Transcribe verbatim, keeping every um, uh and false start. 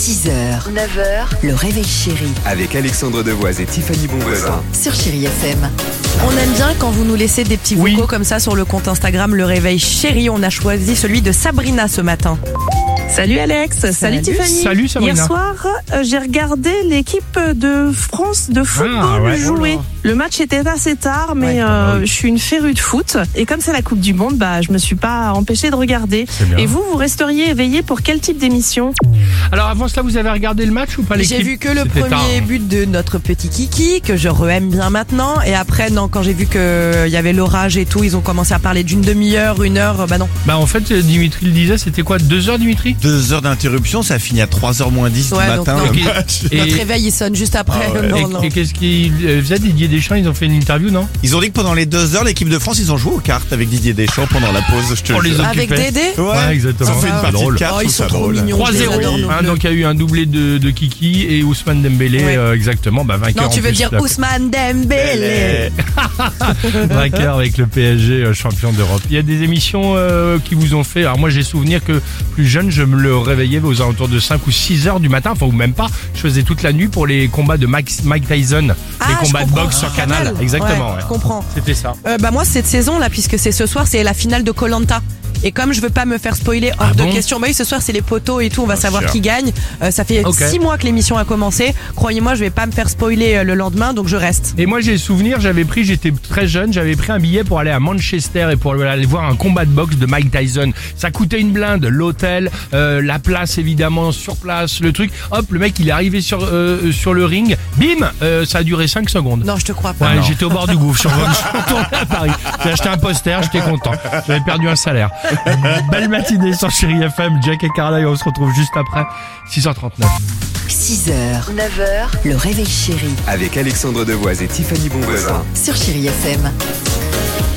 six heures, neuf heures, le réveil chéri Avec Alexandre Devoise et Tiffany Bonvoisin. sur Chéri F M. On aime bien quand vous nous laissez des petits Oui. vocaux comme ça sur le compte Instagram Le Réveil Chéri. On a choisi celui de Sabrina ce matin. Salut Alex, salut, Salut. Tiffany. Salut, Sabrina. Hier soir, euh, j'ai regardé l'équipe de France de football Ah, ouais. jouer. Oh là. Le match était assez tard, mais Ouais. euh, Ah bah oui. je suis une férue de foot. Et comme c'est la Coupe du Monde, bah, je me suis pas empêchée de regarder. C'est bien. Et vous, vous resteriez éveillé pour quel type d'émission? Alors avant cela, vous avez regardé le match ou pas l'équipe? J'ai vu que le C'était premier tard, hein. but de notre petit Kiki, que je re-aime bien maintenant. Et après, non, quand j'ai vu qu'il y avait l'orage et tout, ils ont commencé à parler d'une demi-heure, une heure, bah non. Bah en fait, Dimitri le disait, c'était quoi, deux heures Dimitri? Deux heures d'interruption, ça finit à trois heures moins dix Ouais, du donc matin. non. le Ok. match. Et, Notre réveil, il sonne juste après. Ah ouais. Non, et- non. et qu'est-ce qu'ils euh, faisaient? Didier Deschamps, ils ont fait une interview, non? Ils ont dit que pendant les deux heures, l'équipe de France, ils ont joué aux cartes avec Didier Deschamps pendant la pause. Je te On les jure. a- Avec occupé. Dédé? Ouais, exactement. Ça fait Ah, une partie drôle. de cartes, Oh, je ils trouve sont ça trop drôle. mignons. trois je les zéro. adore, nos Hein, bleus. donc il y a eu un doublé de, de Kiki et Ousmane Dembélé, Ouais. euh, exactement, bah vainqueur. Non, tu en veux plus, dire là. Ousmane Dembélé. Vainqueur avec le P S G, euh, champion d'Europe. Il y a des émissions euh, qui vous ont fait. Alors moi j'ai souvenir que plus jeune, je me le réveillais aux alentours de cinq ou six heures du matin, enfin ou même pas. Je faisais toute la nuit pour les combats de Mike, Mike Tyson, Ah, les je combats de comprends. boxe sur Ah, Canal. Canal. Exactement. Ouais, ouais. je comprends. C'était ça. Euh, bah moi cette saison là, puisque c'est ce soir, c'est la finale de Koh-Lanta. Et comme je veux pas me faire spoiler hors Ah de bon question, bah oui, ce soir c'est les poteaux et tout, on va savoir cher. qui gagne. Euh, ça fait Ok. six mois que l'émission a commencé. Croyez-moi, je vais pas me faire spoiler euh, le lendemain, donc je reste. Et moi j'ai souvenir, j'avais pris, j'étais très jeune, j'avais pris un billet pour aller à Manchester et pour aller voir un combat de boxe de Mike Tyson. Ça coûtait une blinde, l'hôtel, euh, la place évidemment sur place, le truc. Hop, le mec il est arrivé sur euh, sur le ring, bim, euh, ça a duré cinq secondes. Non, je te crois pas. Ouais, non. j'étais au bord du gouffre. Je suis retourné à Paris. J'ai acheté un poster, j'étais content. J'avais perdu un salaire. Belle matinée sur Chéri F M. Jack et Carla, et on se retrouve juste après, six heures trente-neuf. six heures, neuf heures, le réveil chéri Avec Alexandre Devoise et Tiffany Bonvoisin. sur Chéri F M.